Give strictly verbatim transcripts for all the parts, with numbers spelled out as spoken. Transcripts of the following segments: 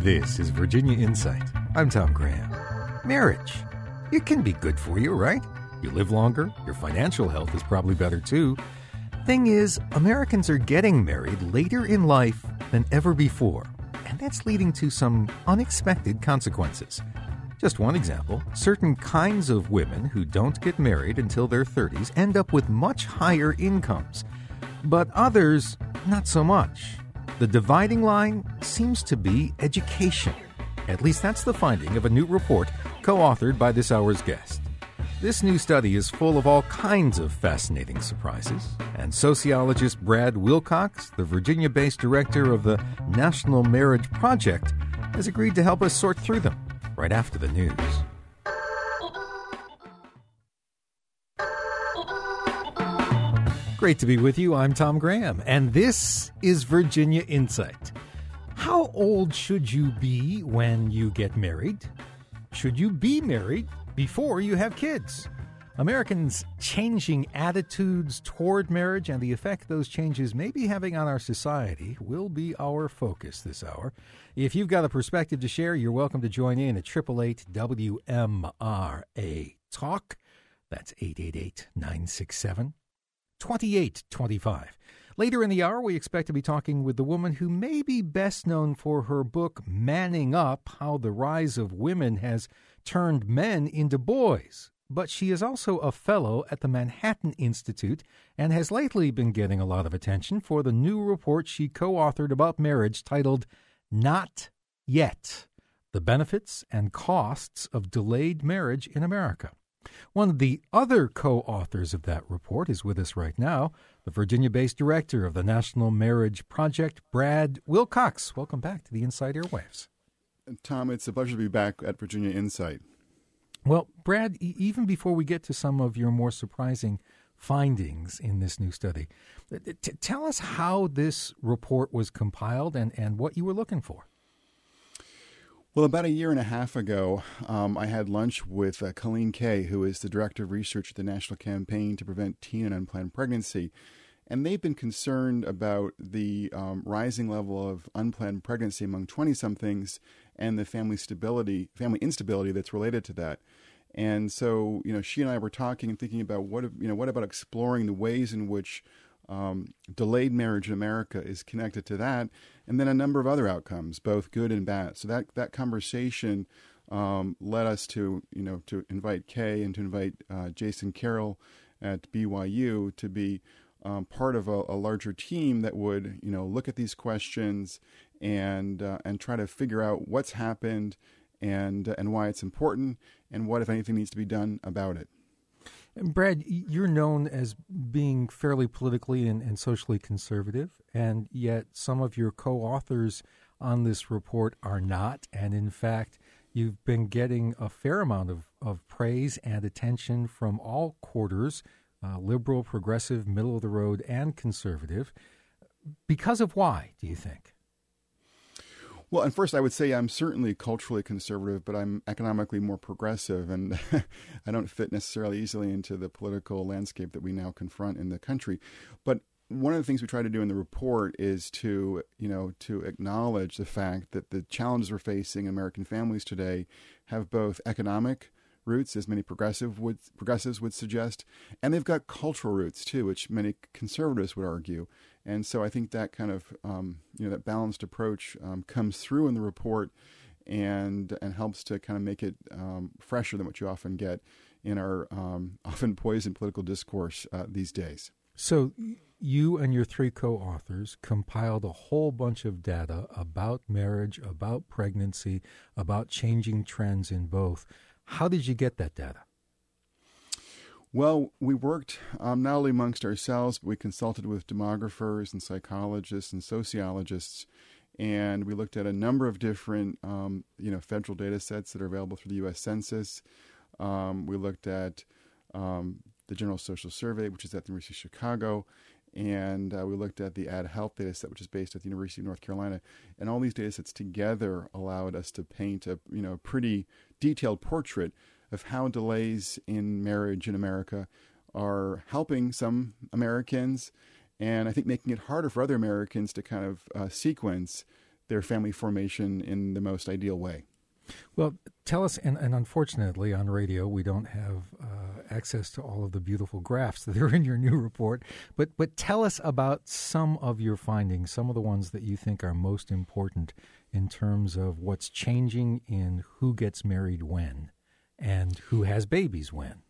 This is Virginia Insight. I'm Tom Graham. Marriage. It can be good for you, right? You live longer. Your financial health is probably better too. Thing is, Americans are getting married later in life than ever before, and that's leading to some unexpected consequences. Just one example, certain kinds of women who don't get married until their thirties end up with much higher incomes, but others, not so much. The dividing line seems to be education. At least that's the finding of a new report co-authored by this hour's guest. This new study is full of all kinds of fascinating surprises, and sociologist Brad Wilcox, the Virginia-based director of the National Marriage Project, has agreed to help us sort through them right after the news. Great to be with you. I'm Tom Graham, and this is Virginia Insight. How old should you be when you get married? Should you be married before you have kids? Americans' changing attitudes toward marriage and the effect those changes may be having on our society will be our focus this hour. If you've got a perspective to share, you're welcome to join in at eight eight eight W M R A Talk. That's eight eight eight, nine six seven, two eight two five. Later in the hour, we expect to be talking with the woman who may be best known for her book, Manning Up, How the Rise of Women Has Turned Men into Boys. But she is also a fellow at the Manhattan Institute and has lately been getting a lot of attention for the new report she co-authored about marriage titled Not Yet: The Benefits and Costs of Delayed Marriage in America. One of the other co-authors of that report is with us right now, the Virginia-based director of the National Marriage Project, Brad Wilcox. Welcome back to the Inside Airwaves. Tom, it's a pleasure to be back at Virginia Insight. Well, Brad, e- even before we get to some of your more surprising findings in this new study, t- tell us how this report was compiled and, and what you were looking for. Well, about a year and a half ago, um, I had lunch with uh, Colleen Kay, who is the Director of Research at the National Campaign to Prevent Teen and Unplanned Pregnancy. And they've been concerned about the um, rising level of unplanned pregnancy among twenty-somethings and the family stability, family instability that's related to that. And so, you know, she and I were talking and thinking about what, you know, what about exploring the ways in which um, delayed marriage in America is connected to that, and then a number of other outcomes, both good and bad. So that that conversation um, led us to, you know, to invite Kay and to invite uh, Jason Carroll at B Y U to be um, part of a, a larger team that would, you know, look at these questions and uh, and try to figure out what's happened and uh, and why it's important and what, if anything, needs to be done about it. And Brad, you're known as being fairly politically and, and socially conservative, and yet some of your co-authors on this report are not. And in fact, you've been getting a fair amount of, of praise and attention from all quarters, uh, liberal, progressive, middle of the road, and conservative. Because of why, do you think? Well, and first I would say I'm certainly culturally conservative, but I'm economically more progressive, and I don't fit necessarily easily into the political landscape that we now confront in the country. But one of the things we try to do in the report is to, you know, to acknowledge the fact that the challenges we're facing in American families today have both economic roots, as many progressive would, progressives would suggest, and they've got cultural roots too, which many conservatives would argue. And so I think that kind of, um, you know, that balanced approach um, comes through in the report and and helps to kind of make it um, fresher than what you often get in our um, often poisoned political discourse uh, these days. So you and your three co-authors compiled a whole bunch of data about marriage, about pregnancy, about changing trends in both. How did you get that data? Well, we worked um, not only amongst ourselves, but we consulted with demographers and psychologists and sociologists, and we looked at a number of different, um, you know, federal data sets that are available through the U S Census. Um, we looked at um, the General Social Survey, which is at the University of Chicago, and uh, we looked at the Ad Health data set, which is based at the University of North Carolina. And all these data sets together allowed us to paint a, you know, pretty detailed portrait of how delays in marriage in America are helping some Americans, and I think making it harder for other Americans to kind of uh, sequence their family formation in the most ideal way. Well, tell us, and, and unfortunately on radio we don't have uh, access to all of the beautiful graphs that are in your new report, but but tell us about some of your findings, some of the ones that you think are most important in terms of what's changing in who gets married when and who has babies when.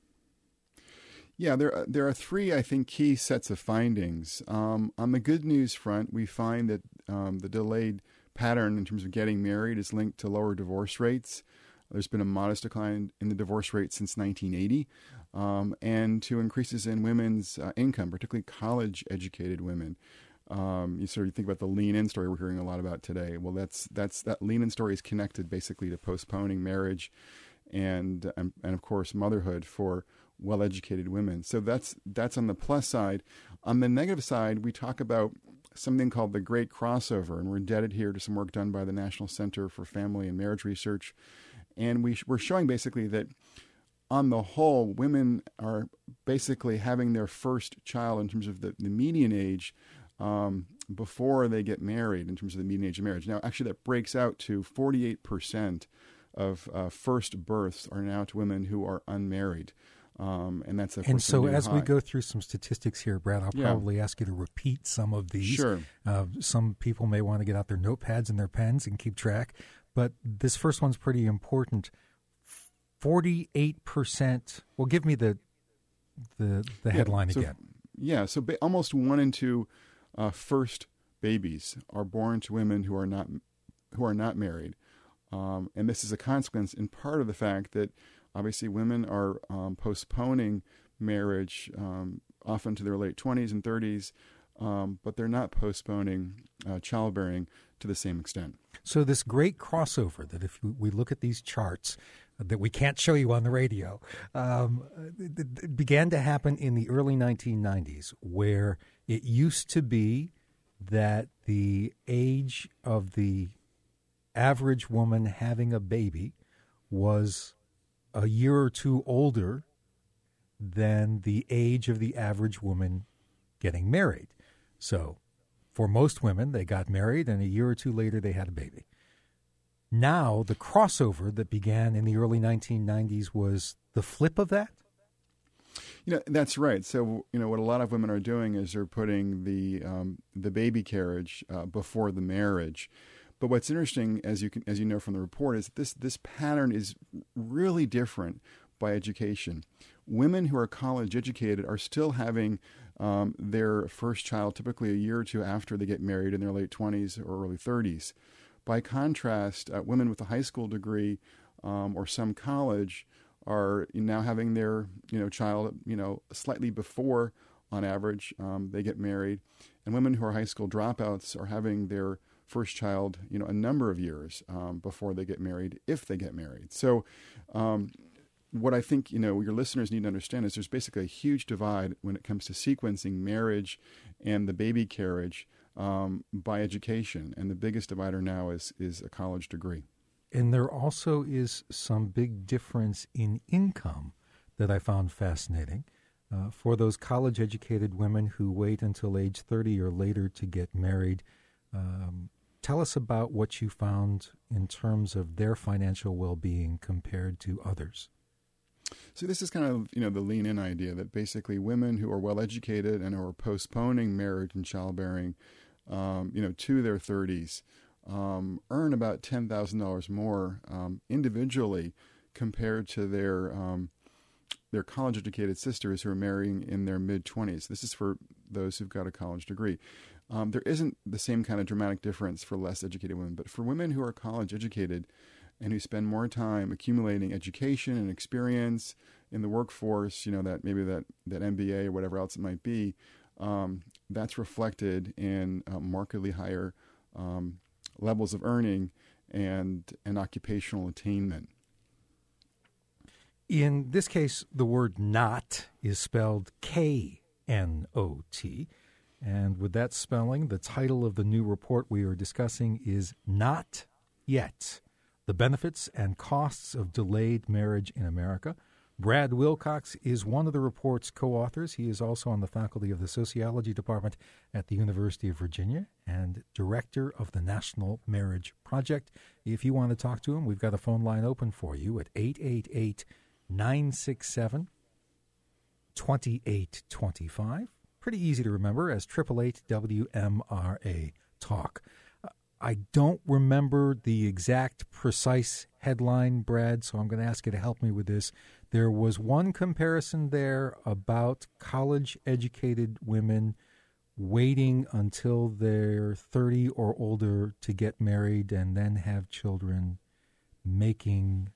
Yeah, there are, there are three, I think, key sets of findings. Um, on the good news front, we find that um, the delayed pattern in terms of getting married is linked to lower divorce rates. There's been a modest decline in the divorce rate since nineteen eighty, um, and to increases in women's uh, income, particularly college-educated women. Um, you sort of think about the lean-in story we're hearing a lot about today. Well, that's that's that lean-in story is connected basically to postponing marriage, and and, and of course motherhood for well-educated women. So that's that's on the plus side. On the negative side, we talk about something called the Great Crossover, and we're indebted here to some work done by the National Center for Family and Marriage Research. And we, we're showing basically that on the whole, women are basically having their first child in terms of the, the median age um, before they get married, in terms of the median age of marriage. Now, actually, that breaks out to forty-eight percent of uh, first births are now to women who are unmarried. Um, and that's a and so as high. we go through some statistics here, Brad, I'll yeah. probably ask you to repeat some of these. Sure. Uh, some people may want to get out their notepads and their pens and keep track, but this first one's pretty important. forty-eight percent. Well, give me the the, the headline yeah, so, again. Yeah, so ba- almost one in two uh, first babies are born to women who are not who are not married, um, and this is a consequence in part of the fact that obviously women are um, postponing marriage um, often to their late twenties and thirties, um, but they're not postponing uh, childbearing to the same extent. So this great crossover that if we look at these charts that we can't show you on the radio, um, it, it began to happen in the early nineteen nineties, where it used to be that the age of the average woman having a baby was a year or two older than the age of the average woman getting married. So for most women, they got married, and a year or two later, they had a baby. Now, the crossover that began in the early nineteen nineties was the flip of that? You know, that's right. So, you know, what a lot of women are doing is they're putting the um, the baby carriage uh, before the marriage. But what's interesting, as you can, as you know from the report, is that this this pattern is really different by education. Women who are college educated are still having um, their first child typically a year or two after they get married in their late twenties or early thirties. By contrast, uh, women with a high school degree um, or some college are now having their you know child you know slightly before, on average, um, they get married, and women who are high school dropouts are having their first child, you know, a number of years um, before they get married, if they get married. So, um, what I think you know your listeners need to understand is there's basically a huge divide when it comes to sequencing marriage and the baby carriage um, by education, and the biggest divider now is is a college degree. And there also is some big difference in income that I found fascinating. Uh, for those college-educated women who wait until age thirty or later to get married, um, tell us about what you found in terms of their financial well-being compared to others. So this is kind of, you know, the lean-in idea that basically women who are well-educated and who are postponing marriage and childbearing, um, you know, to their thirties, um, earn about ten thousand dollars more um, individually compared to their um, their college-educated sisters who are marrying in their mid-twenties. This is for those who've got a college degree. Um, there isn't the same kind of dramatic difference for less educated women, but for women who are college-educated and who spend more time accumulating education and experience in the workforce, you know, that maybe that, that M B A or whatever else it might be, um, that's reflected in uh, markedly higher um, levels of earning and, and occupational attainment. In this case, the word not is spelled K N O T. And with that spelling, the title of the new report we are discussing is Not Yet: The Benefits and Costs of Delayed Marriage in America. Brad Wilcox is one of the report's co-authors. He is also on the faculty of the Sociology Department at the University of Virginia and director of the National Marriage Project. If you want to talk to him, we've got a phone line open for you at eight eight eight, nine six seven, two eight two five. Pretty easy to remember as eight eight eight W M R A Talk. I don't remember the exact precise headline, Brad, so I'm going to ask you to help me with this. There was one comparison there about college-educated women waiting until they're thirty or older to get married and then have children, making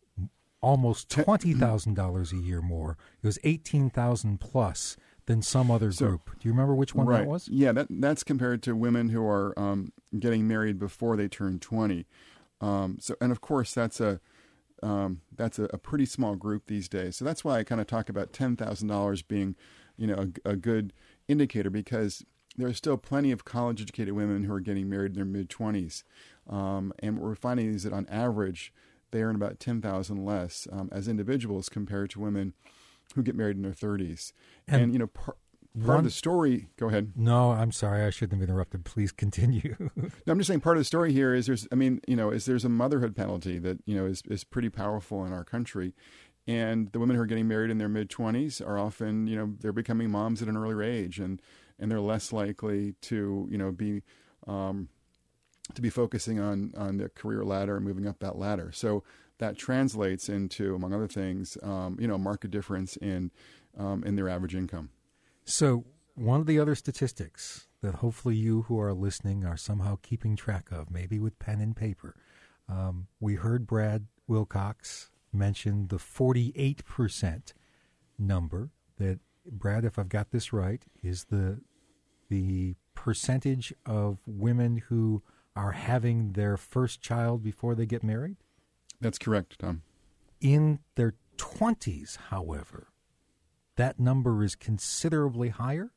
almost twenty thousand dollars a year more. It was eighteen thousand dollars plus than some other So, group. Do you remember which one right. that was? Yeah, that that's compared to women who are um, getting married before they turn twenty. Um, so, and of course, that's a um, that's a, a pretty small group these days. So that's why I kind of talk about ten thousand dollars being, you know, a, a good indicator, because there are still plenty of college-educated women who are getting married in their mid-twenties. Um, and what we're finding is that on average, they earn about ten thousand dollars less um, as individuals compared to women who get married in their thirties. And, and you know, par- part one, of the story, go ahead. No, I'm sorry. I shouldn't have interrupted. Please continue. No, I'm just saying part of the story here is there's, I mean, you know, is there's a motherhood penalty that, you know, is, is pretty powerful in our country. And the women who are getting married in their mid-twenties are often, you know, they're becoming moms at an earlier age, and, and they're less likely to, you know, be um, to be focusing on, on the career ladder and moving up that ladder. So that translates into, among other things, um, you know, a marked difference in um, in their average income. So one of the other statistics that hopefully you who are listening are somehow keeping track of, maybe with pen and paper, um, we heard Brad Wilcox mention the forty-eight percent number that, Brad, if I've got this right, is the the percentage of women who are having their first child before they get married? That's correct, Tom. In their twenties, however, that number is considerably higher?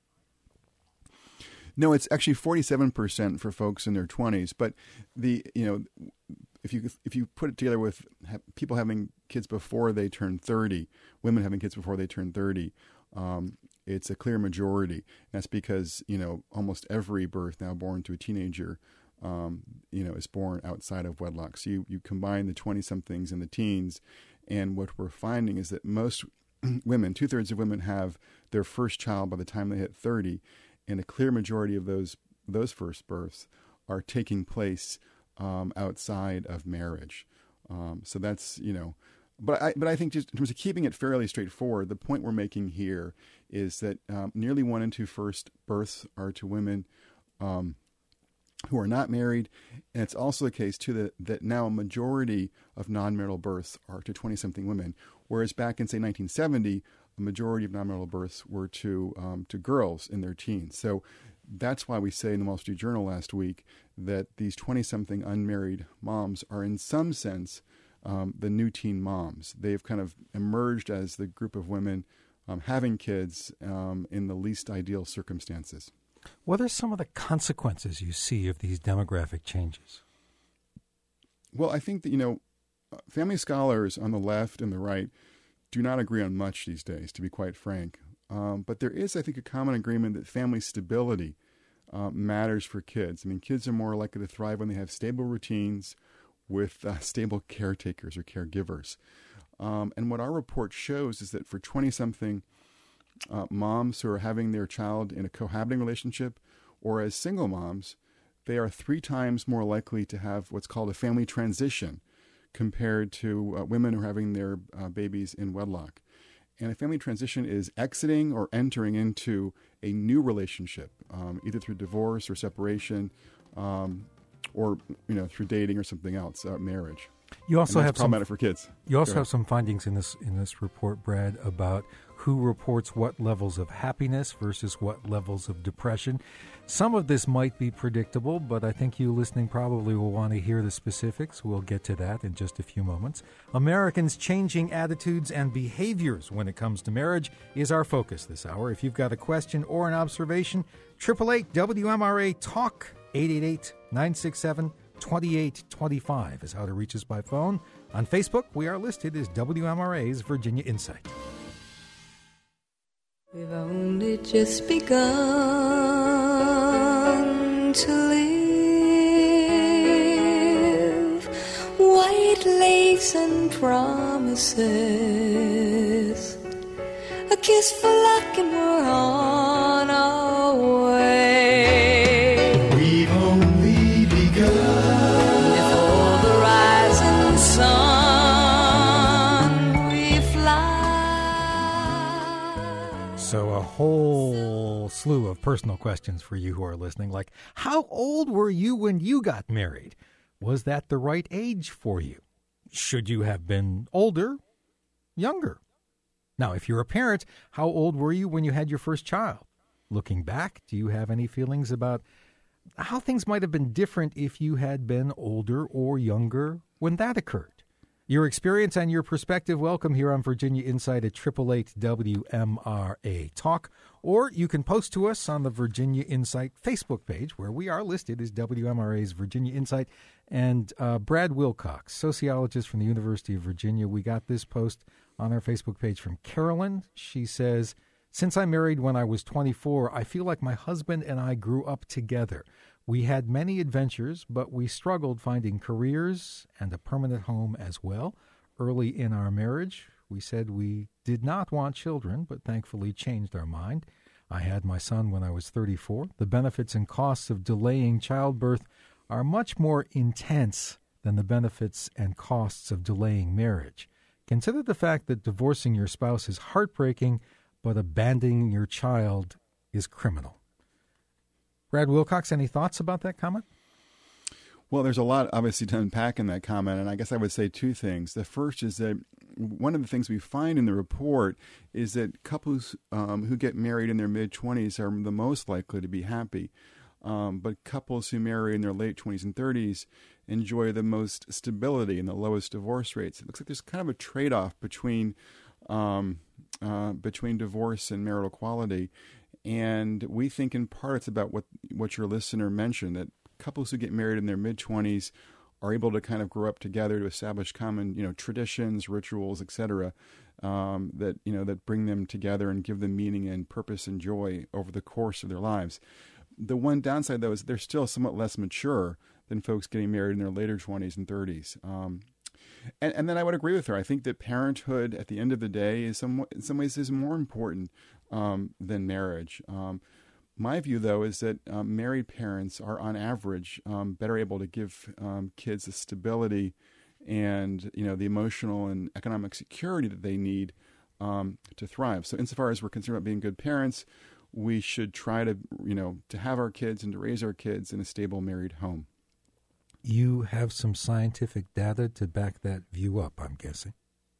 No, it's actually forty-seven percent for folks in their twenties. But the you know, if you if you put it together with ha- people having kids before they turn thirty, women having kids before they turn thirty, um, it's a clear majority. That's because, you know, almost every birth now born to a teenager, um, you know, is born outside of wedlock. So you, you combine the twenty-somethings and the teens, and what we're finding is that most women, two-thirds of women, have their first child by the time they hit thirty, and a clear majority of those those first births are taking place um, outside of marriage. Um, so that's, you know, but I but I think just in terms of keeping it fairly straightforward, the point we're making here is that um, nearly one in two first births are to women um, who are not married, and it's also the case too that, that now a majority of non-marital births are to twenty-something women, whereas back in say nineteen seventy, a majority of non-marital births were to um, to girls in their teens. So that's why we say in the Wall Street Journal last week that these twenty-something unmarried moms are in some sense um, the new teen moms. They've kind of emerged as the group of women um, having kids um, in the least ideal circumstances. What are some of the consequences you see of these demographic changes? Well, I think that, you know, family scholars on the left and the right do not agree on much these days, to be quite frank. Um, but there is, I think, a common agreement that family stability uh, matters for kids. I mean, kids are more likely to thrive when they have stable routines with uh, stable caretakers or caregivers. Um, and what our report shows is that for twenty-something uh, moms who are having their child in a cohabiting relationship or as single moms, they are three times more likely to have what's called a family transition compared to uh, women who are having their uh, babies in wedlock. And a family transition is exiting or entering into a new relationship, um, either through divorce or separation, um, or you know through dating or something else, uh, marriage. You also and that's have problematic some, for kids. You also have some findings in this in this report, Brad, about who reports what levels of happiness versus what levels of depression. Some of this might be predictable, but I think you listening probably will want to hear the specifics. We'll get to that in just a few moments. Americans' changing attitudes and behaviors when it comes to marriage is our focus this hour. If you've got a question or an observation, eight eight eight W M R A TALK, eight eight eight, nine six seven, twenty-eight twenty-five is how to reach us by phone. On Facebook, we are listed as W M R A's Virginia Insight. We've only just begun to live. White lace and promises, a kiss for luck and we're on our way. We've only begun. Before the rising sun, we fly. So a whole slew of personal questions for you who are listening, like, how old were you when you got married? Was that the right age for you? Should you have been older, younger? Now, if you're a parent, how old were you when you had your first child? Looking back, do you have any feelings about how things might have been different if you had been older or younger when that occurred? Your experience and your perspective, welcome here on Virginia Insight at eight eight eight W M R A Talk. Or you can post to us on the Virginia Insight Facebook page, where we are listed as W M R A's Virginia Insight. And uh, Brad Wilcox, sociologist from the University of Virginia, we got this post on our Facebook page from Carolyn. She says, since I married when I was twenty-four, I feel like my husband and I grew up together. We had many adventures, but we struggled finding careers and a permanent home as well. Early in our marriage, we said we did not want children, but thankfully changed our mind. I had my son when I was thirty-four. The benefits and costs of delaying childbirth are much more intense than the benefits and costs of delaying marriage. Consider the fact that divorcing your spouse is heartbreaking, but abandoning your child is criminal. Brad Wilcox, any thoughts about that comment? Well, there's a lot, obviously, to unpack in that comment, and I guess I would say two things. The first is that one of the things we find in the report is that couples um, who get married in their mid-twenties are the most likely to be happy, um, but couples who marry in their late twenties and thirties enjoy the most stability and the lowest divorce rates. It looks like there's kind of a trade-off between um, uh, between divorce and marital quality. And we think in part it's about what what your listener mentioned, that couples who get married in their mid-twenties are able to kind of grow up together to establish common, you know, traditions, rituals, et cetera, um, that, you know, that bring them together and give them meaning and purpose and joy over the course of their lives. The one downside, though, is they're still somewhat less mature than folks getting married in their later twenties and thirties. Um, and, and then I would agree with her. I think that parenthood, at the end of the day, is some, in some ways is more important Um, than marriage. Um, my view, though, is that um, married parents are, on average, um, better able to give um, kids the stability and, you know, the emotional and economic security that they need um, to thrive. So, insofar as we're concerned about being good parents, we should try to, you know, to have our kids and to raise our kids in a stable married home. You have some scientific data to back that view up, I'm guessing.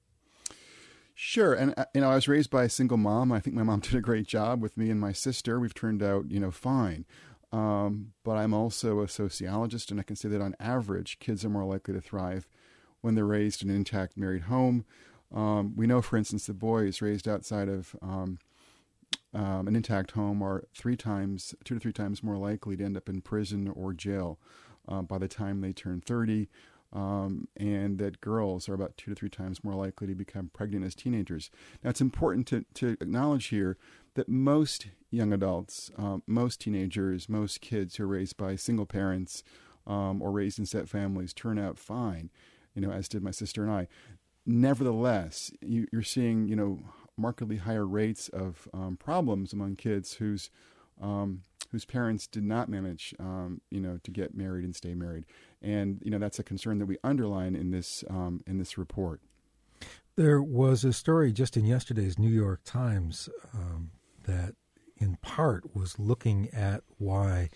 Sure. And, you know, I was raised by a single mom. I think my mom did a great job with me and my sister. We've turned out, you know, fine. Um, but I'm also a sociologist, and I can say that on average, kids are more likely to thrive when they're raised in an intact married home. Um, we know, for instance, that boys raised outside of um, um, an intact home are three times, two to three times more likely to end up in prison or jail uh, by the time they turn thirty. Um, and that girls are about two to three times more likely to become pregnant as teenagers. Now, it's important to, to acknowledge here that most young adults, um, most teenagers, most kids who are raised by single parents um, or raised in step families turn out fine, you know, as did my sister and I. Nevertheless, you, you're seeing, you know, markedly higher rates of um, problems among kids whose um, whose parents did not manage, um, you know, to get married and stay married. And, you know, that's a concern that we underline in this um, in this report. There was a story just in yesterday's New York Times um, that in part was looking at why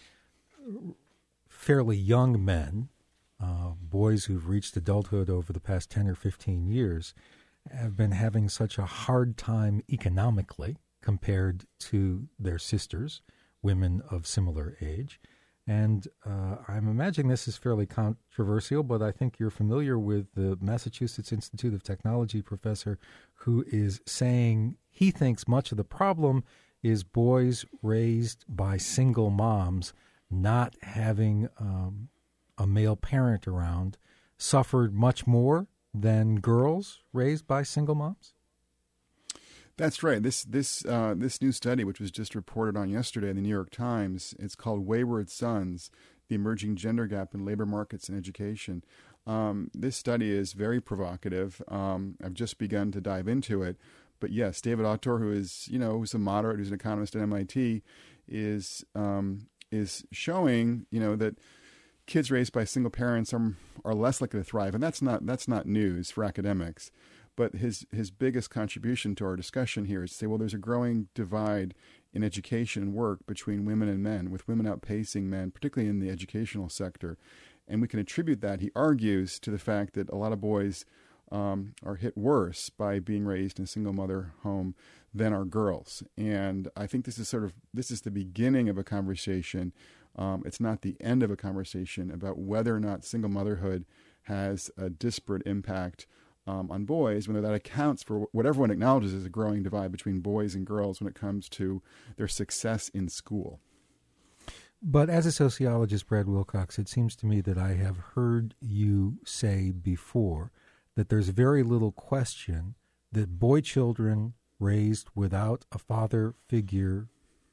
fairly young men, uh, boys who've reached adulthood over the past ten or fifteen years, have been having such a hard time economically compared to their sisters, women of similar age. And uh, I'm imagining this is fairly controversial, but I think you're familiar with the Massachusetts Institute of Technology professor who is saying he thinks much of the problem is boys raised by single moms not having um, a male parent around suffered much more than girls raised by single moms? That's right. This this uh, this new study, which was just reported on yesterday in the New York Times, it's called Wayward Sons, the Emerging Gender Gap in Labor Markets and Education. Um, this study is very provocative. Um, I've just begun to dive into it. But yes, David Autor, who is, you know, who's a moderate, who's an economist at M I T, is um, is showing, you know, that kids raised by single parents are are less likely to thrive, and that's not that's not news for academics. But his his biggest contribution to our discussion here is to say, well, there's a growing divide in education and work between women and men, with women outpacing men, particularly in the educational sector. And we can attribute that, he argues, to the fact that a lot of boys um, are hit worse by being raised in a single mother home than are girls. And I think this is sort of this is the beginning of a conversation. Um, it's not the end of a conversation about whether or not single motherhood has a disparate impact Um, on boys, whether that accounts for what everyone acknowledges is a growing divide between boys and girls when it comes to their success in school. But as a sociologist, Brad Wilcox, it seems to me that I have heard you say before that there's very little question that boy children raised without a father figure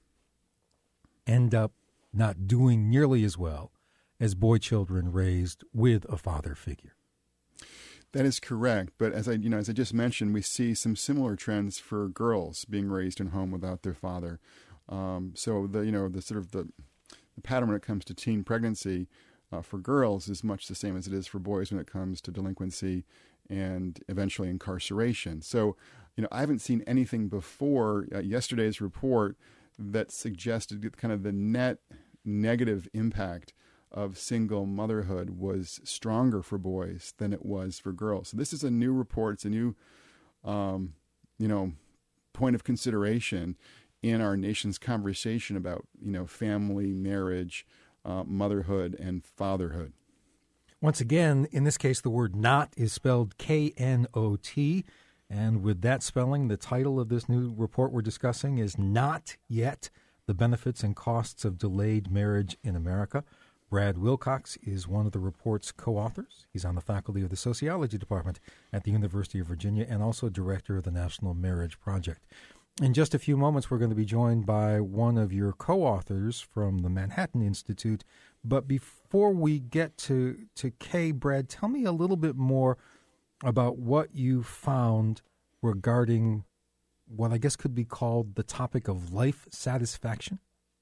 end up not doing nearly as well as boy children raised with a father figure. That is correct, but as I, you know, as I just mentioned, we see some similar trends for girls being raised in home without their father. Um, so the, you know, the sort of the, the pattern when it comes to teen pregnancy uh, for girls is much the same as it is for boys when it comes to delinquency and eventually incarceration. So, you know, I haven't seen anything before uh, yesterday's report that suggested kind of the net negative impact of single motherhood was stronger for boys than it was for girls. So this is a new report. It's a new, um, you know, point of consideration in our nation's conversation about, you know, family, marriage, uh, motherhood, and fatherhood. Once again, in this case, the word not is spelled K N O T. And with that spelling, the title of this new report we're discussing is Not Yet: The Benefits and Costs of Delayed Marriage in America. Brad Wilcox is one of the report's co-authors. He's on the faculty of the Sociology Department at the University of Virginia and also director of the National Marriage Project. In just a few moments, we're going to be joined by one of your co-authors from the Manhattan Institute. But before we get to, to Kay, Brad, tell me a little bit more about what you found regarding what I guess could be called the topic of life satisfaction.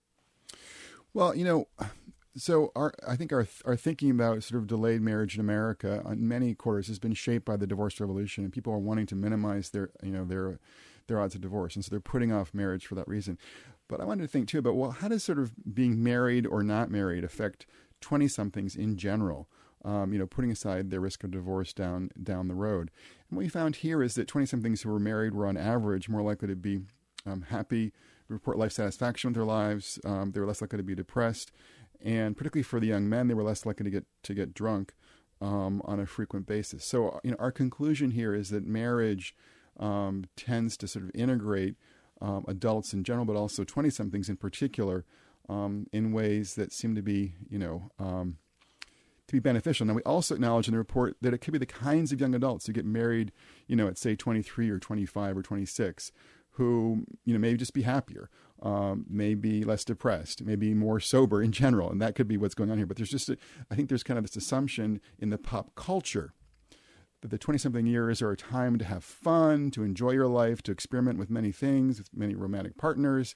Well, you know... So our, I think our our thinking about sort of delayed marriage in America on many quarters has been shaped by the divorce revolution, and people are wanting to minimize their you know their their odds of divorce, and so they're putting off marriage for that reason. But I wanted to think too about, well, how does sort of being married or not married affect twenty-somethings in general? Um, you know, putting aside their risk of divorce down down the road. And what we found here is that twenty-somethings who were married were on average more likely to be um, happy, report life satisfaction with their lives. Um, they were less likely to be depressed. And particularly for the young men, they were less likely to get to get drunk um, on a frequent basis. So, you know, our conclusion here is that marriage um, tends to sort of integrate um, adults in general, but also twenty-somethings in particular, um, in ways that seem to be, you know, um, to be beneficial. Now, we also acknowledge in the report that it could be the kinds of young adults who get married, you know, at say twenty-three or twenty-five or twenty-six, who, you know, maybe just be happier, um, maybe less depressed, maybe more sober in general. And that could be what's going on here. But there's just, a, I think there's kind of this assumption in the pop culture that the twenty-something years are a time to have fun, to enjoy your life, to experiment with many things, with many romantic partners.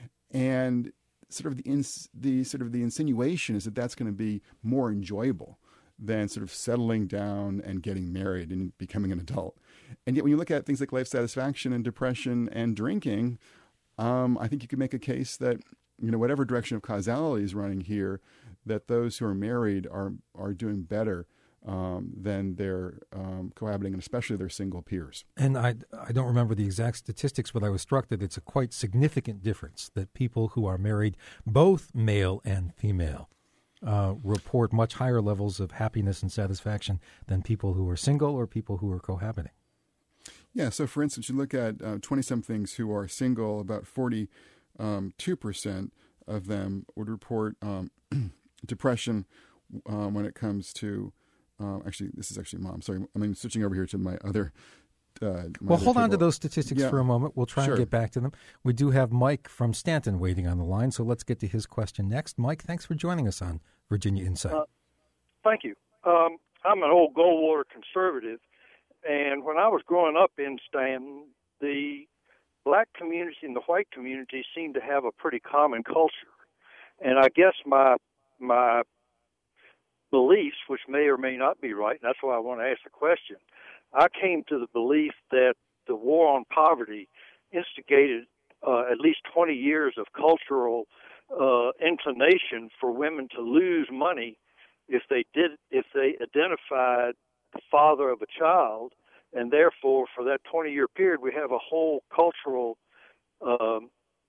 And sort of the, ins- the sort of the insinuation is that that's going to be more enjoyable than sort of settling down and getting married and becoming an adult. And yet when you look at things like life satisfaction and depression and drinking, um, I think you could make a case that, you know, whatever direction of causality is running here, that those who are married are are doing better um, than their um, cohabiting, and especially their single peers. And I, I don't remember the exact statistics, but I was struck that it's a quite significant difference that people who are married, both male and female, Uh, report much higher levels of happiness and satisfaction than people who are single or people who are cohabiting. Yeah, so for instance, you look at uh, twenty-somethings who are single, about forty-two percent of them would report um, depression um, when it comes to, uh, actually, this is actually mom. Sorry, I mean, switching over here to my other. Uh, my well, other hold on to table. those statistics Yeah. for a moment. We'll try Sure. and get back to them. We do have Mike from Stanton waiting on the line, so let's get to his question next. Mike, thanks for joining us on Virginia Insight. Uh, thank you. Um, I'm an old Goldwater conservative, and when I was growing up in Stanton, the black community and the white community seemed to have a pretty common culture. And I guess my my beliefs, which may or may not be right, and that's why I want to ask the question, I came to the belief that the war on poverty instigated uh, at least twenty years of cultural uh, inclination for women to lose money if they did if they identified the father of a child, and therefore for that twenty year period we have a whole cultural um,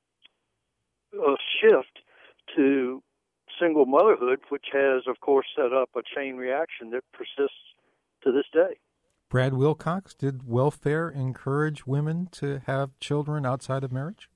uh, shift to single motherhood, which has of course set up a chain reaction that persists to this day. Brad Wilcox, did welfare encourage women to have children outside of marriage?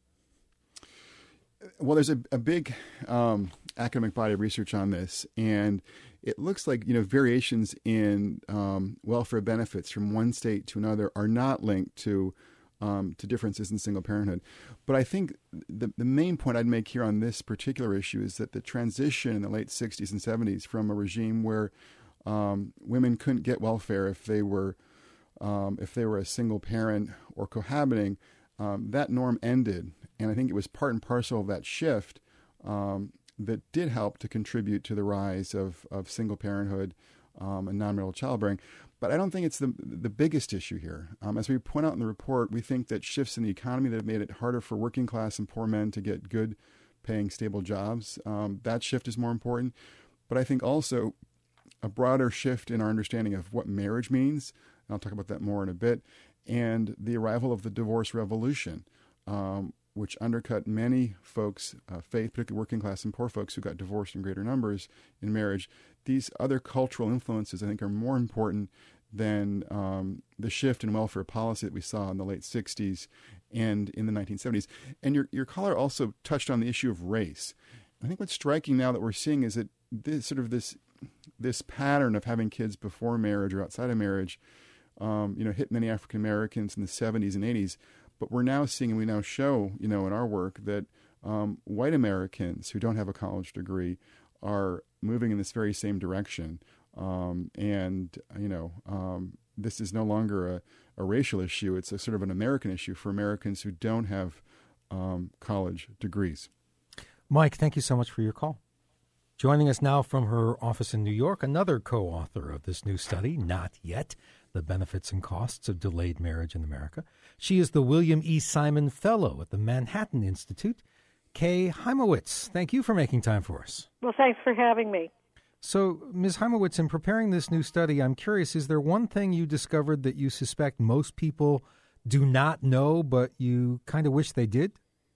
Well, there's a, a big um, academic body of research on this, and it looks like, you know, variations in um, welfare benefits from one state to another are not linked to um, to differences in single parenthood. But I think the the main point I'd make here on this particular issue is that the transition in the late sixties and seventies from a regime where um, women couldn't get welfare if they were um, if they were a single parent or cohabiting, um, that norm ended. And I think it was part and parcel of that shift um, that did help to contribute to the rise of, of single parenthood um, and non-marital childbearing. But I don't think it's the the biggest issue here. Um, as we point out in the report, we think that shifts in the economy that have made it harder for working class and poor men to get good paying, stable jobs, um, that shift is more important. But I think also a broader shift in our understanding of what marriage means, and I'll talk about that more in a bit, and the arrival of the divorce revolution, um, which undercut many folks' uh, faith, particularly working class and poor folks who got divorced in greater numbers in marriage. These other cultural influences, I think, are more important than um, the shift in welfare policy that we saw in the late sixties and in the nineteen seventies. And your, your caller also touched on the issue of race. I think what's striking now that we're seeing is that this sort of this this pattern of having kids before marriage or outside of marriage, um, you know, hit many African Americans in the seventies and eighties. But we're now seeing, and we now show, you know, in our work that um, white Americans who don't have a college degree are moving in this very same direction. Um, and, you know, um, this is no longer a, a racial issue. It's a sort of an American issue for Americans who don't have um, college degrees. Mike, thank you so much for your call. Joining us now from her office in New York, another co-author of this new study, Not Yet, The Benefits and Costs of Delayed Marriage in America. She is the William E. Simon Fellow at the Manhattan Institute. Kay Hymowitz, thank you for making time for us. Well, thanks for having me. So, Miz Hymowitz, in preparing this new study, I'm curious, is there one thing you discovered that you suspect most people do not know, but you kind of wish they did?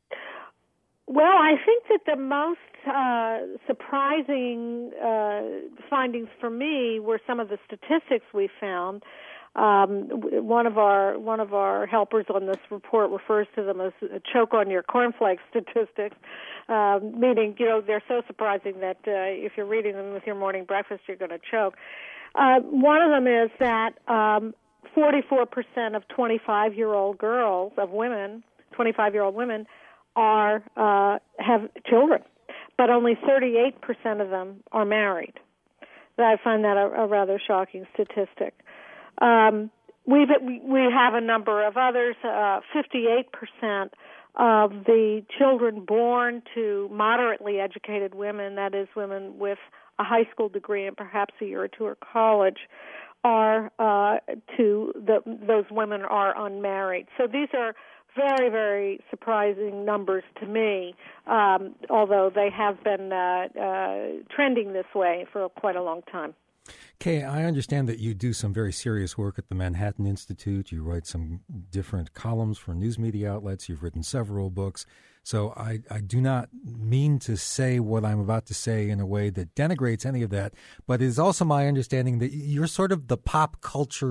Well, I think that the most uh, surprising uh, findings for me were some of the statistics we found. Um, one of our one of our helpers on this report refers to them as a choke on your cornflakes statistics, uh, meaning, you know, they're so surprising that uh, if you're reading them with your morning breakfast, you're going to choke. Uh, one of them is that um, forty-four percent of twenty-five-year-old girls, of women, twenty-five-year-old women, are uh, have children, but only thirty-eight percent of them are married. I find that a, a rather shocking statistic. Um, we've, we have a number of others. Uh, fifty-eight percent of the children born to moderately educated women, that is, women with a high school degree and perhaps a year or two of college, are uh, to the, those women are unmarried. So these are very, very surprising numbers to me, um, although they have been uh, uh, trending this way for quite a long time. Kay, I understand that you do some very serious work at the Manhattan Institute. You write some different columns for news media outlets. You've written several books. So I, I do not mean to say what I'm about to say in a way that denigrates any of that, but it is also my understanding that you're sort of the pop culture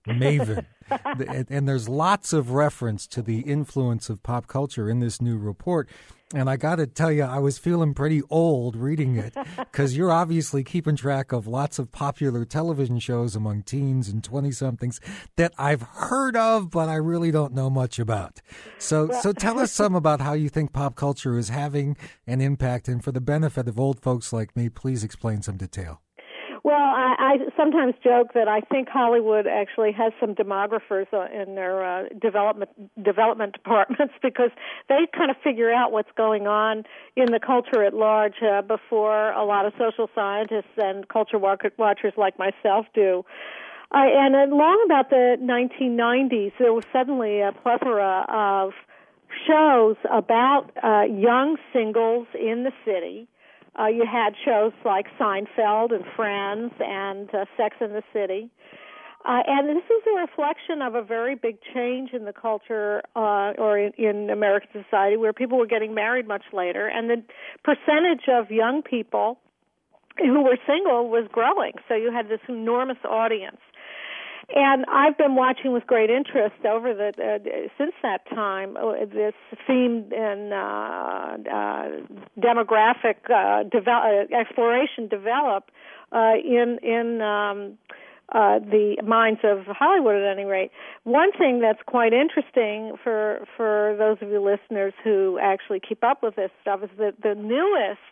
maven. And there's lots of reference to the influence of pop culture in this new report. And I got to tell you, I was feeling pretty old reading it because you're obviously keeping track of lots of popular television shows among teens and twenty-somethings that I've heard of, but I really don't know much about. So, well, so tell us some about how you think pop culture is having an impact. And for the benefit of old folks like me, please explain some detail. Well, I, I sometimes joke that I think Hollywood actually has some demographers in their uh, development development departments because they kind of figure out what's going on in the culture at large uh, before a lot of social scientists and culture watchers like myself do. Uh, and along about the nineteen nineties, there was suddenly a plethora of shows about uh, young singles in the city. Uh, you had shows like Seinfeld and Friends and uh, Sex and the City. Uh, and this is a reflection of a very big change in the culture uh, or in, in American society where people were getting married much later. And the percentage of young people who were single was growing. So you had this enormous audience. And I've been watching with great interest over the uh, since that time uh, this theme in uh, uh, demographic uh, devel- uh, exploration develop uh, in in um, uh, the minds of Hollywood at any rate. One thing that's quite interesting for for those of you listeners who actually keep up with this stuff is that the newest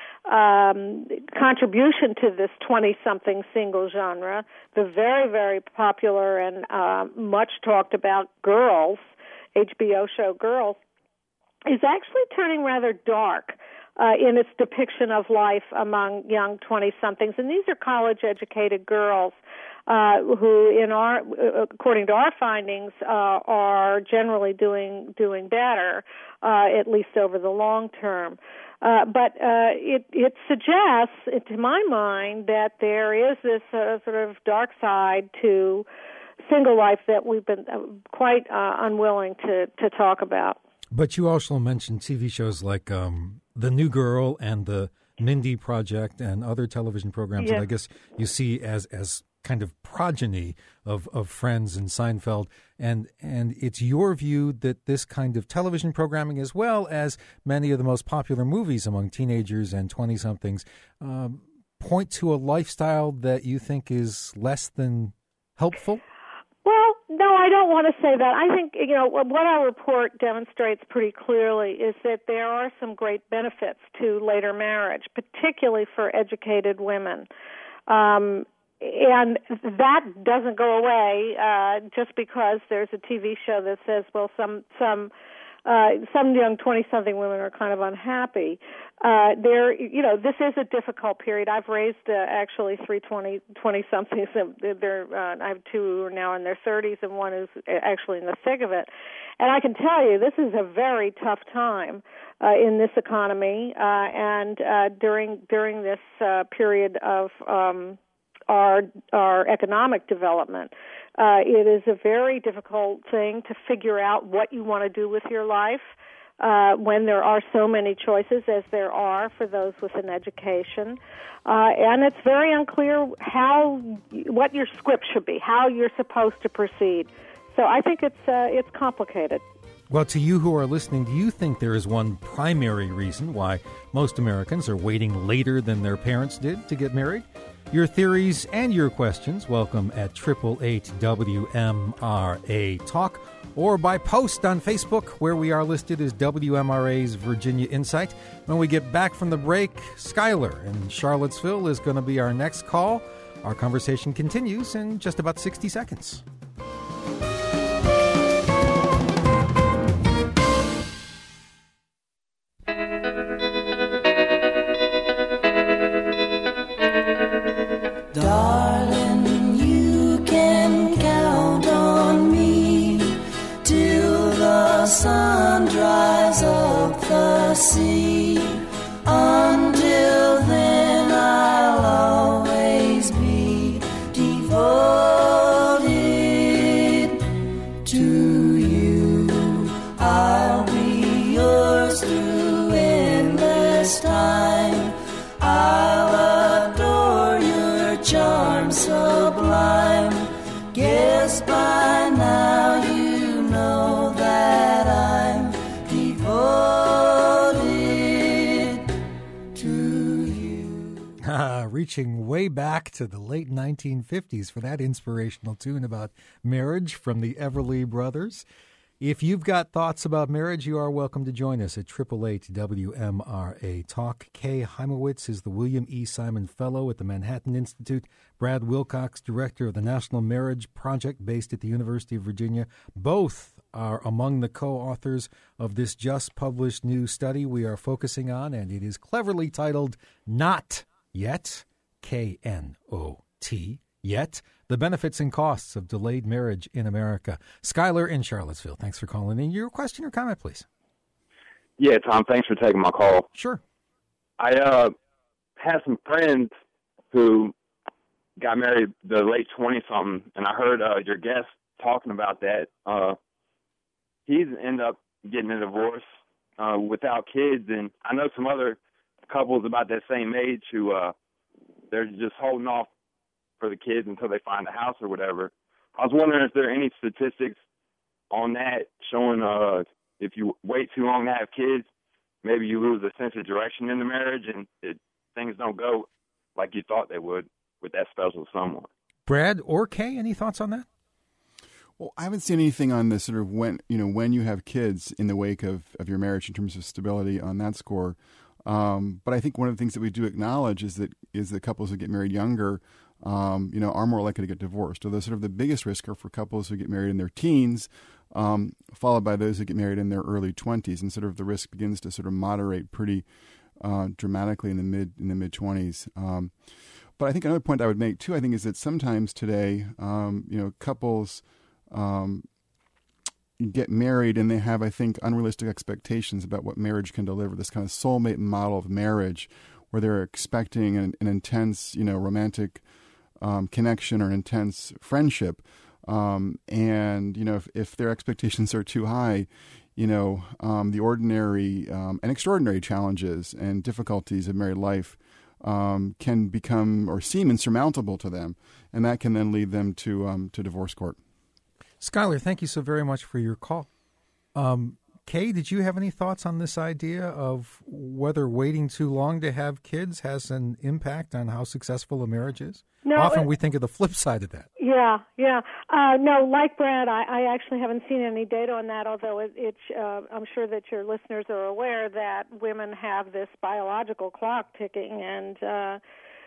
Um, contribution to this twenty-something single genre, the very, very popular and uh, much talked about Girls, H B O show Girls, is actually turning rather dark uh, in its depiction of life among young twenty-somethings. And these are college-educated girls uh, who, in our, according to our findings, uh, are generally doing doing better, uh, at least over the long term. Uh, but uh, it, it suggests, to my mind, that there is this uh, sort of dark side to single life that we've been uh, quite uh, unwilling to, to talk about. But you also mentioned T V shows like um, The New Girl and The Mindy Project and other television programs yes. that I guess you see as as kind of progeny of, of Friends and Seinfeld. And and it's your view that this kind of television programming, as well as many of the most popular movies among teenagers and twenty-somethings, um, point to a lifestyle that you think is less than helpful? Well, no, I don't want to say that. I think, you know, what our report demonstrates pretty clearly is that there are some great benefits to later marriage, particularly for educated women. Um And that doesn't go away uh, just because there's a T V show that says, well, some some uh, some young twenty-something women are kind of unhappy. Uh, there, you know, this is a difficult period. I've raised uh, actually three twenty twenty-somethings. They're, uh, I have two who are now in their thirties, and one is actually in the thick of it. And I can tell you, this is a very tough time uh, in this economy, uh, and uh, during during this uh, period of um, our our economic development. Uh, it is a very difficult thing to figure out what you want to do with your life uh, when there are so many choices as there are for those with an education. Uh, and it's very unclear how what your script should be, how you're supposed to proceed. So I think it's uh, it's complicated. Well, to you who are listening, do you think there is one primary reason why most Americans are waiting later than their parents did to get married? Your theories and your questions welcome at eight eight eight W M R A Talk or by post on Facebook, where we are listed as W M R A's Virginia Insight. When we get back from the break, Skylar in Charlottesville is going to be our next call. Our conversation continues in just about sixty seconds. Darling, you can count on me till the sun dries up the sea. Until then, I'll always be devoted to you. I'll be yours through endless time. I'll adore your charm sublime. Guess by reaching way back to the late nineteen fifties for that inspirational tune about marriage from the Everly Brothers. If you've got thoughts about marriage, you are welcome to join us at eight eight eight W M R A Talk. Kay Heimowitz is the William E. Simon Fellow at the Manhattan Institute. Brad Wilcox, Director of the National Marriage Project based at the University of Virginia. Both are among the co-authors of this just-published new study we are focusing on, and it is cleverly titled Not Yet, K N O T, Yet, the Benefits and Costs of Delayed Marriage in America. Skylar in Charlottesville, thanks for calling in. Your question or comment, please. Yeah, Tom, thanks for taking my call. Sure. I uh, had some friends who got married the late twenty-something, and I heard uh, your guest talking about that. Uh, he's ended up getting a divorce uh, without kids, and I know some other couples about that same age who uh, they're just holding off for the kids until they find a house or whatever. I was wondering if there are any statistics on that showing uh, if you wait too long to have kids, maybe you lose a sense of direction in the marriage and it, things don't go like you thought they would with that special someone. Brad or Kay, any thoughts on that? Well, I haven't seen anything on this sort of when, you know, when you have kids in the wake of, of your marriage in terms of stability on that score. Um, but I think one of the things that we do acknowledge is that is that couples who get married younger, um, you know, are more likely to get divorced. Although sort of the biggest risk are for couples who get married in their teens, um, followed by those who get married in their early twenties, and sort of the risk begins to sort of moderate pretty uh, dramatically in the mid in the mid twenties. Um, but I think another point I would make too, I think, is that sometimes today, um, you know, couples um, get married and they have, I think, unrealistic expectations about what marriage can deliver. This kind of soulmate model of marriage, where they're expecting an, an intense, you know, romantic um, connection or an intense friendship, um, and you know, if, if their expectations are too high, you know, um, the ordinary um, and extraordinary challenges and difficulties of married life um, can become or seem insurmountable to them, and that can then lead them to um, to divorce court. Skylar, thank you so very much for your call. Um, Kay, did you have any thoughts on this idea of whether waiting too long to have kids has an impact on how successful a marriage is? No, Often it, we think of the flip side of that. Yeah, yeah. Uh, no, like Brad, I, I actually haven't seen any data on that, although it, it, uh, I'm sure that your listeners are aware that women have this biological clock ticking, and uh,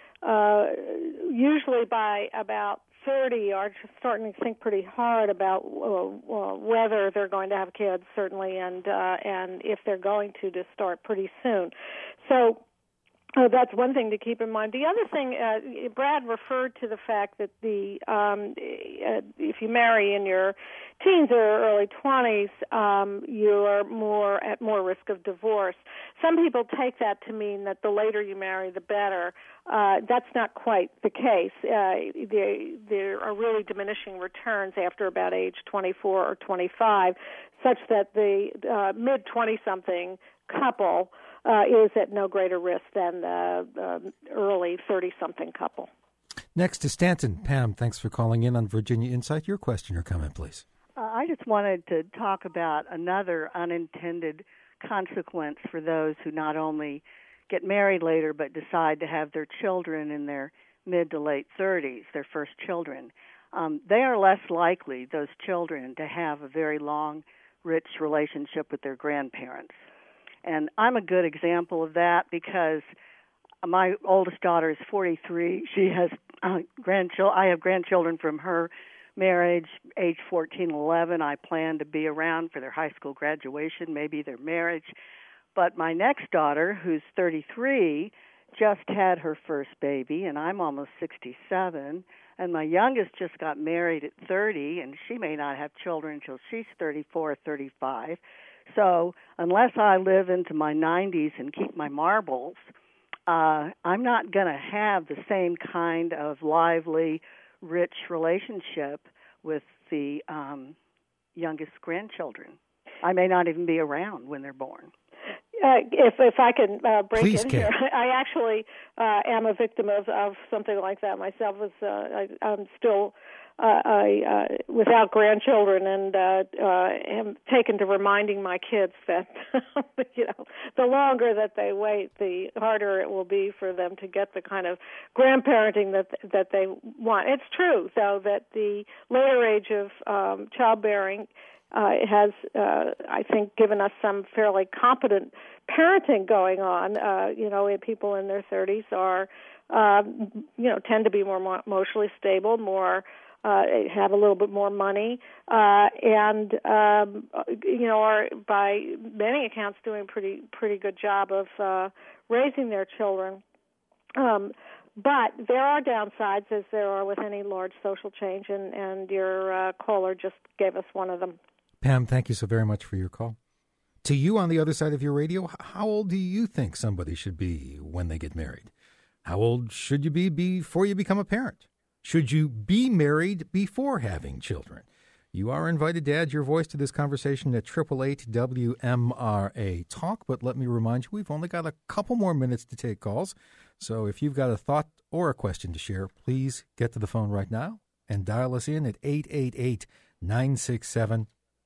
uh, usually by about thirty are starting to think pretty hard about uh, uh, whether they're going to have kids, certainly, and uh, and if they're going to, to start pretty soon. So uh, that's one thing to keep in mind. The other thing, uh, Brad referred to the fact that the um, uh, if you marry in your teens or early twenties, um, you're more at more risk of divorce. Some people take that to mean that the later you marry, the better. Uh, that's not quite the case. Uh, there, there are really diminishing returns after about age twenty-four or twenty-five, such that the uh, mid twenty-something couple uh, is at no greater risk than the uh, early thirty-something couple. Next to Stanton. Pam, thanks for calling in on Virginia Insight. Your question or comment, please. Uh, I just wanted to talk about another unintended consequence for those who not only get married later but decide to have their children in their mid to late thirties, their first children. Um, they are less likely, those children, to have a very long, rich relationship with their grandparents. And I'm a good example of that because my oldest daughter is forty-three. She has uh, grandchildren. I have grandchildren from her marriage, age fourteen, eleven. I plan to be around for their high school graduation, maybe their marriage. But my next daughter, who's thirty-three, just had her first baby, and I'm almost sixty-seven. And my youngest just got married at thirty, and she may not have children until she's thirty-four or thirty-five. So unless I live into my nineties and keep my marbles, uh, I'm not going to have the same kind of lively, rich relationship with the um, youngest grandchildren. I may not even be around when they're born. Uh, if if I can uh, break Please, in Kay. here, I actually uh, am a victim of, of something like that myself. As uh, I, I'm still uh, I, uh, without grandchildren, and uh, uh, am taken to reminding my kids that you know the longer that they wait, the harder it will be for them to get the kind of grandparenting that that they want. It's true, though, that the later age of um, childbearing uh, has, uh, I think, given us some fairly competent parenting going on. Uh, you know, people in their thirties are, um, you know, tend to be more emotionally stable, more. Uh, have a little bit more money, uh, and um, you know, are by many accounts doing a pretty pretty good job of uh, raising their children. Um, but there are downsides, as there are with any large social change, and and your uh, caller just gave us one of them. Pam, thank you so very much for your call. To you on the other side of your radio, how old do you think somebody should be when they get married? How old should you be before you become a parent? Should you be married before having children? You are invited to add your voice to this conversation at eight eight eight W M R A Talk, but let me remind you, we've only got a couple more minutes to take calls. So if you've got a thought or a question to share, please get to the phone right now and dial us in at eight eight eight, nine six seven,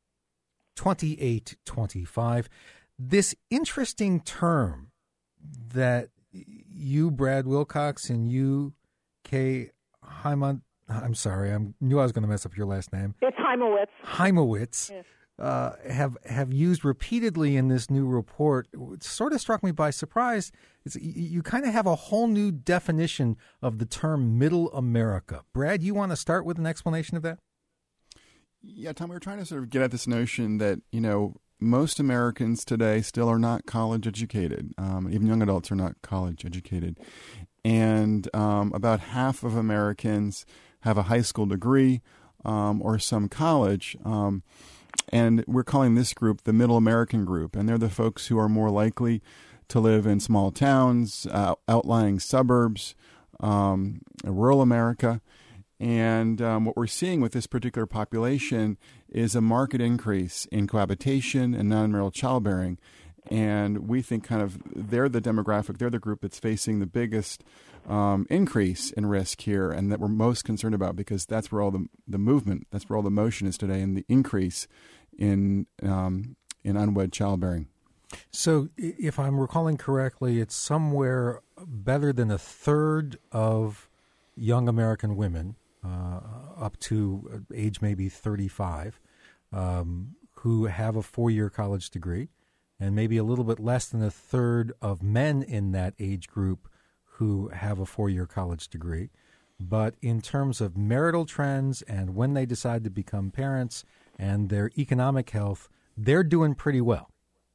two eight two five. This interesting term that you, Brad Wilcox, and you, Kay Heimon, I'm sorry, I knew I was going to mess up your last name. It's Heimowitz. Heimowitz Yes. uh, have have used repeatedly in this new report. It sort of struck me by surprise. It's, you you kind of have a whole new definition of the term Middle America. Brad, you want to start with an explanation of that? Yeah, Tom, we were trying to sort of get at this notion that, you know, most Americans today still are not college educated. Um, even young adults are not college educated. And um, about half of Americans have a high school degree um, or some college. Um, and we're calling this group the Middle American group. And they're the folks who are more likely to live in small towns, uh, outlying suburbs, um, rural America. And um, what we're seeing with this particular population is a marked increase in cohabitation and non-marital childbearing. And we think kind of they're the demographic, they're the group that's facing the biggest um, increase in risk here, and that we're most concerned about, because that's where all the the movement, that's where all the motion is today, and the increase in um, in unwed childbearing. So if I'm recalling correctly, it's somewhere better than a third of young American women uh, up to age maybe thirty-five um, who have a four-year college degree, and maybe a little bit less than a third of men in that age group who have a four-year college degree. But in terms of marital trends and when they decide to become parents and their economic health, they're doing pretty well.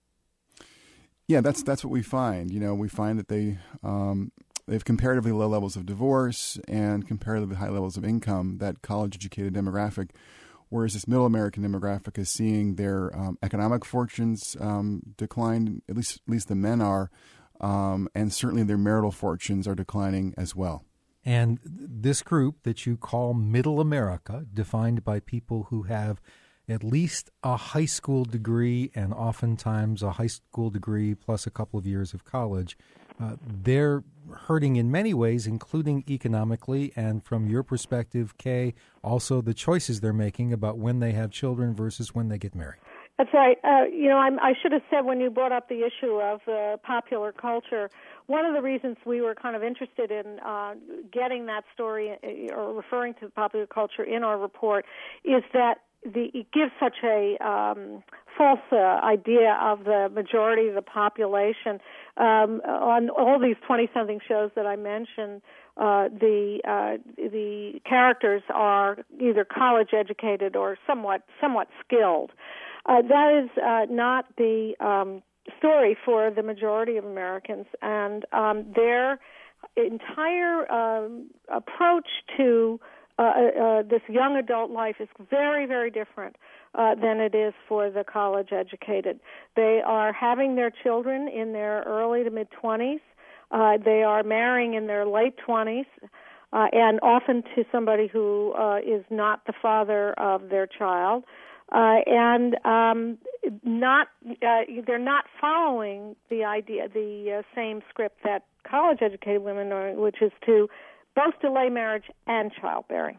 Yeah, that's that's what we find. You know, we find that they um, they have comparatively low levels of divorce and comparatively high levels of income, that college-educated demographic, whereas this middle American demographic is seeing their um, economic fortunes um, decline, at least at least the men are, um, and certainly their marital fortunes are declining as well. And this group that you call Middle America, defined by people who have at least a high school degree and oftentimes a high school degree plus a couple of years of college, uh, they're hurting in many ways, including economically, and from your perspective, Kay, also the choices they're making about when they have children versus when they get married. That's right. Uh, you know, I'm, I should have said when you brought up the issue of uh, popular culture, one of the reasons we were kind of interested in uh, getting that story or referring to popular culture in our report is that the, it gives such a um, false uh, idea of the majority of the population. Um, on all these twenty-something shows that I mentioned, uh, the uh, the characters are either college educated or somewhat somewhat skilled. Uh, that is uh, not the um, story for the majority of Americans, and um, their entire um, approach to uh, uh, this young adult life is very, very different uh, than it is for the college-educated. They are having their children in their early to mid-twenties. Uh, they are marrying in their late twenties, uh, and often to somebody who uh, is not the father of their child. Uh, and um, not uh, they're not following the idea, the uh, same script that college-educated women are, which is to both delay marriage and childbearing.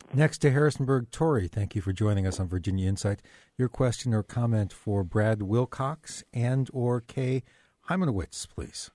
Next to Harrisonburg, Tori, thank you for joining us on Virginia Insight. Your question or comment for Brad Wilcox and or Kay Heimanowitz, please.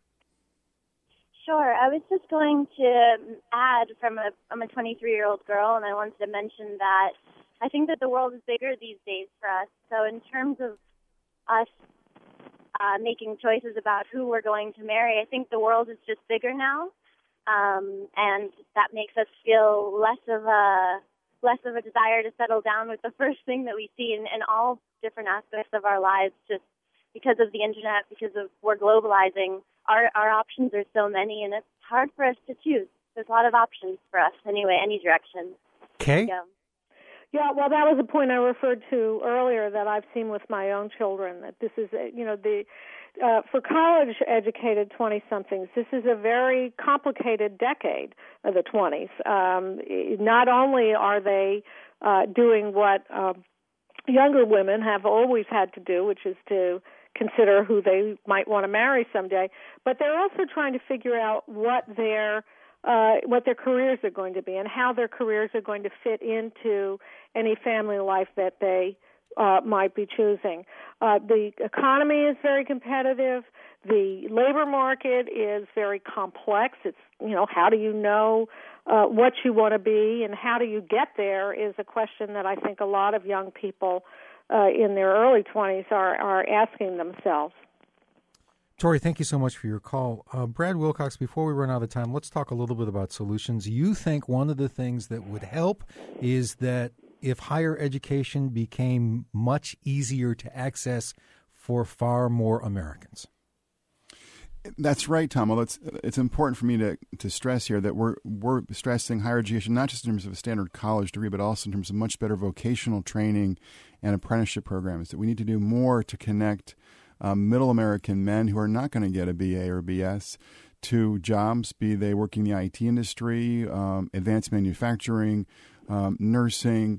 Sure. I was just going to add from a, I'm a twenty-three-year-old girl, and I wanted to mention that I think that the world is bigger these days for us. So in terms of us uh, making choices about who we're going to marry, I think the world is just bigger now. Um, and that makes us feel less of a less of a desire to settle down with the first thing that we see in, in all different aspects of our lives, just because of the internet, because of we're globalizing. Our our options are so many, and it's hard for us to choose. There's a lot of options for us anyway, any direction. Okay. Yeah. Yeah, well, that was a point I referred to earlier that I've seen with my own children. That this is, you know, the uh, for college-educated twenty-somethings, this is a very complicated decade of the twenties. Um, not only are they uh, doing what uh, younger women have always had to do, which is to consider who they might want to marry someday, but they're also trying to figure out what their uh, what their careers are going to be and how their careers are going to fit into any family life that they uh, might be choosing. Uh, the economy is very competitive. The labor market is very complex. It's, you know, how do you know uh, what you want to be and how do you get there is a question that I think a lot of young people uh, in their early twenties are, are asking themselves. Tori, thank you so much for your call. Uh, Brad Wilcox, before we run out of time, let's talk a little bit about solutions. You think one of the things that would help is that if higher education became much easier to access for far more Americans. That's right, Tom. Well, it's it's important for me to, to stress here that we're we're stressing higher education not just in terms of a standard college degree, but also in terms of much better vocational training and apprenticeship programs. That we need to do more to connect um, middle American men who are not going to get a B A or B S to jobs, be they working in the I T industry, um, advanced manufacturing, um, nursing,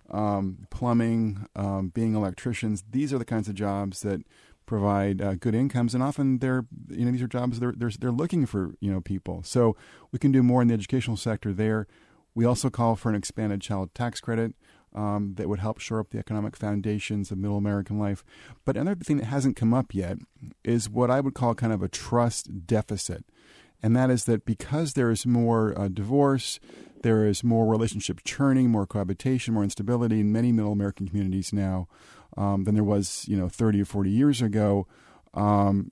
um, plumbing, um, being electricians. These are the kinds of jobs that provide uh, good incomes, and often they're you know these are jobs they're, they're they're looking for you know people. So we can do more in the educational sector there. We also call for an expanded child tax credit um, that would help shore up the economic foundations of middle American life. But another thing that hasn't come up yet is what I would call kind of a trust deficit, and that is that because there is more uh, divorce, there is more relationship churning, more cohabitation, more instability in many middle American communities now. Um, than there was, you know, thirty or forty years ago. Um,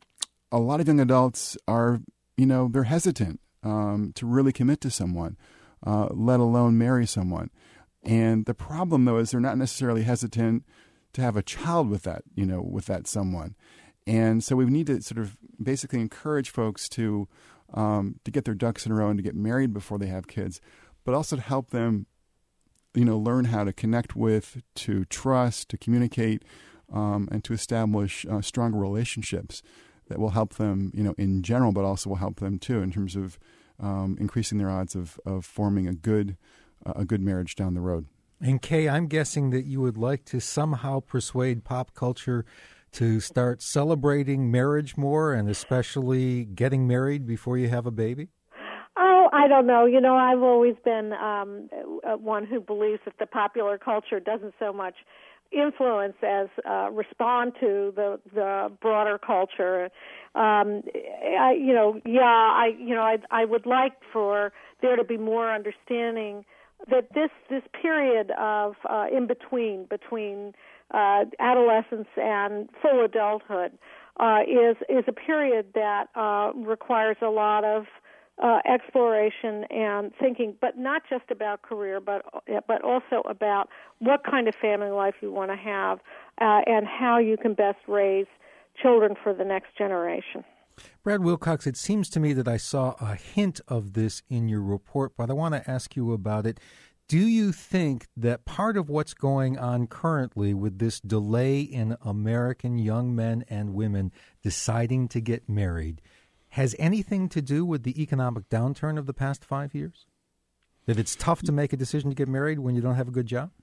a lot of young adults are, you know, they're hesitant um, to really commit to someone, uh, let alone marry someone. And the problem, though, is they're not necessarily hesitant to have a child with that, you know, with that someone. And so we need to sort of basically encourage folks to um, to get their ducks in a row and to get married before they have kids, but also to help them you know, learn how to connect with, to trust, to communicate, um, and to establish uh, stronger relationships that will help them, you know, in general, but also will help them too in terms of um, increasing their odds of, of forming a good uh, a good marriage down the road. And Kay, I'm guessing that you would like to somehow persuade pop culture to start celebrating marriage more, and especially getting married before you have a baby? Oh, I don't know. You know, I've always been um, one who believes that the popular culture doesn't so much influence as uh, respond to the the broader culture. Um, I, you know, yeah, I, you know, I, I would like for there to be more understanding that this this period of uh, in between between uh, adolescence and full adulthood uh, is is a period that uh, requires a lot of Uh, exploration and thinking, but not just about career, but but also about what kind of family life you want to have uh, and how you can best raise children for the next generation. Brad Wilcox, it seems to me that I saw a hint of this in your report, but I want to ask you about it. Do you think that part of what's going on currently with this delay in American young men and women deciding to get married has anything to do with the economic downturn of the past five years? That it's tough to make a decision to get married when you don't have a good job?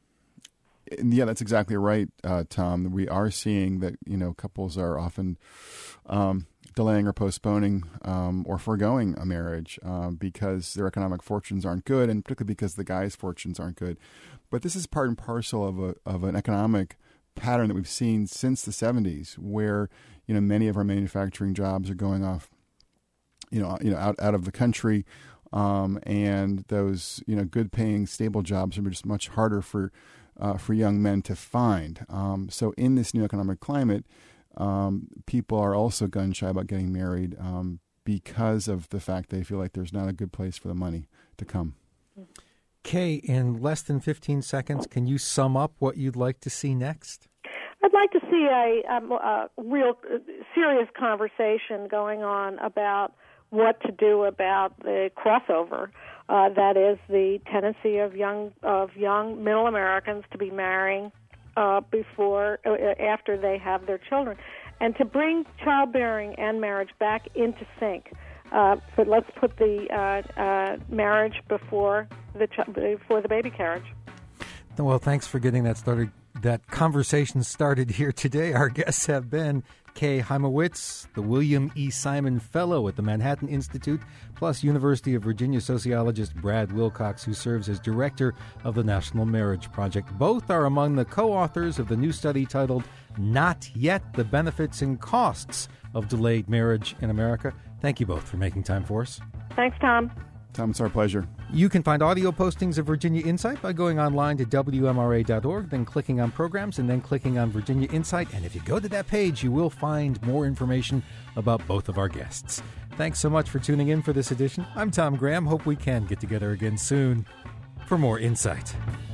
Yeah, that's exactly right, uh, Tom. We are seeing that, you know, couples are often um, delaying or postponing um, or foregoing a marriage um, because their economic fortunes aren't good, and particularly because the guy's fortunes aren't good. But this is part and parcel of a of an economic pattern that we've seen since the seventies, where you know many of our manufacturing jobs are going off, you know, you know, out out of the country, um, and those you know good paying stable jobs are just much harder for uh, for young men to find. Um, so in this new economic climate, um, people are also gun shy about getting married um, because of the fact they feel like there's not a good place for the money to come. Kay, in less than fifteen seconds, can you sum up what you'd like to see next? I'd like to see a, a, a real uh, serious conversation going on about what to do about the crossover. Uh, that is the tendency of young of young middle Americans to be marrying uh, before uh, after they have their children, and to bring childbearing and marriage back into sync. Uh, but let's put the uh, uh, marriage before the ch- before the baby carriage. Well, thanks for getting that started. That conversation started here today. Our guests have been Kay Hymowitz, the William E. Simon Fellow at the Manhattan Institute, plus University of Virginia sociologist Brad Wilcox, who serves as director of the National Marriage Project. Both are among the co-authors of the new study titled Not Yet: The Benefits and Costs of Delayed Marriage in America. Thank you both for making time for us. Thanks, Tom. Tom, it's our pleasure. You can find audio postings of Virginia Insight by going online to W M R A dot org, then clicking on programs, and then clicking on Virginia Insight. And if you go to that page, you will find more information about both of our guests. Thanks so much for tuning in for this edition. I'm Tom Graham. Hope we can get together again soon for more Insight.